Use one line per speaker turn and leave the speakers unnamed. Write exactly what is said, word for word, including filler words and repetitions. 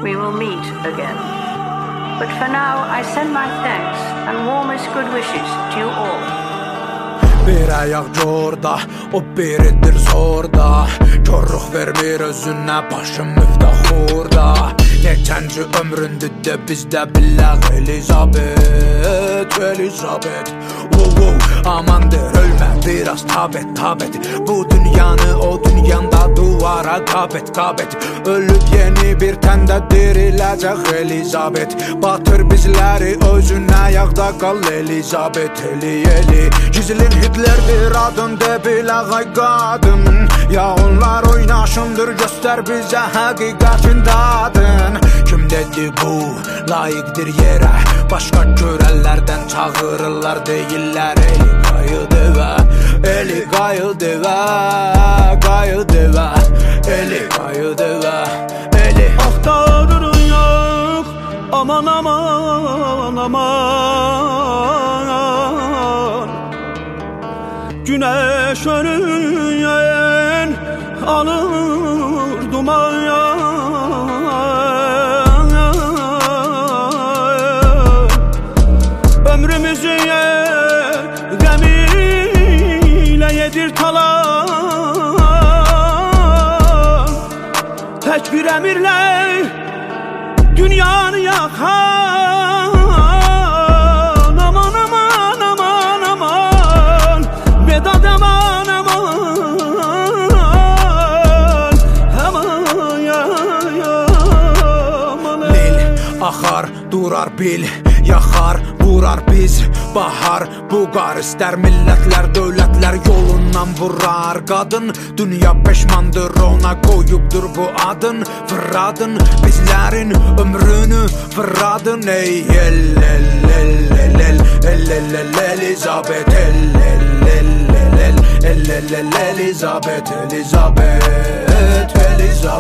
we will meet again. But for now, I send my thanks and warmest good wishes to you all.
Bir ayak corda, o biridir zorda. Körlük vermir özüne, başım müftahurda. Neçənci ömründür de bizdə bilək Elizabet, Elizabet. Oh, oh, amandır ölmə, biraz tabet, tabet. Bu dünyanı o dünyanda duvara qabet, qabet. Ölüb yeni bir təndə diriləcək Elizabet. Batır bizləri özünə, yağda qal Elizabet, Eli, Eli. Gizlin Hitler bir adın de bilək ay qadın. Ya onlar oynaşındır, göstər bizə həqiqətin dadın. Kim dedi bu layıqdır yerə, başqa görəllərdən çağırırlar, deyirlər Eli qayıdı və Eli qayıdı və qayıdı və Eli qayıdı və Eli.
Axtarırıq yox, aman aman aman. Güneş önüyen alır duman. Ömrümüzü gemiyle yedir talan. Tek bir emirle dünyanı yakan. Aman aman aman aman, Vedat aman aman, aman ya ya aman.
Lil axar durar bil, yaxar vurar biz. Bahar buqar istər millətlər, dövlətlər yolundan vurar. Qadın dünya peşmandır, ona qoyubdur bu adın. Fırradın bizlərin ömrünü, fırradın ey el el el el el el el el Elizabet, el el el el el el el el Elizabet, Elizabet, Elizabet.